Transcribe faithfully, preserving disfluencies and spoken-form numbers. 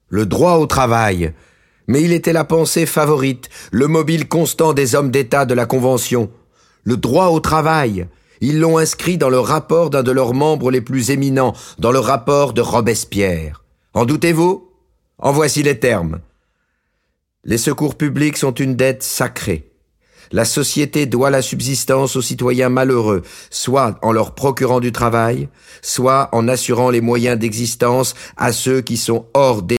Le droit au travail. Mais il était la pensée favorite, le mobile constant des hommes d'État de la Convention. Le droit au travail. Ils l'ont inscrit dans le rapport d'un de leurs membres les plus éminents, dans le rapport de Robespierre. En doutez-vous? En voici les termes. Les secours publics sont une dette sacrée. La société doit la subsistance aux citoyens malheureux, soit en leur procurant du travail, soit en assurant les moyens d'existence à ceux qui sont hors des